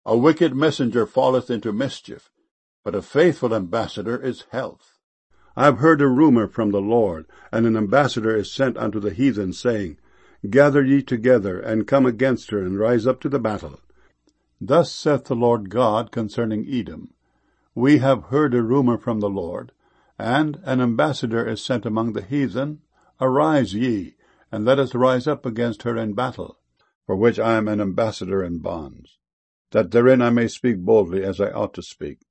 A wicked messenger falleth into mischief, but a faithful ambassador is health. I have heard a rumor from the Lord, and an ambassador is sent unto the heathen, saying, Gather ye together, and come against her, and rise up to the battle. Thus saith the Lord God concerning Edom, We have heard a rumor from the Lord, and an ambassador is sent among the heathen. Arise ye, and let us rise up against her in battle, for which I am an ambassador in bonds, that therein I may speak boldly as I ought to speak.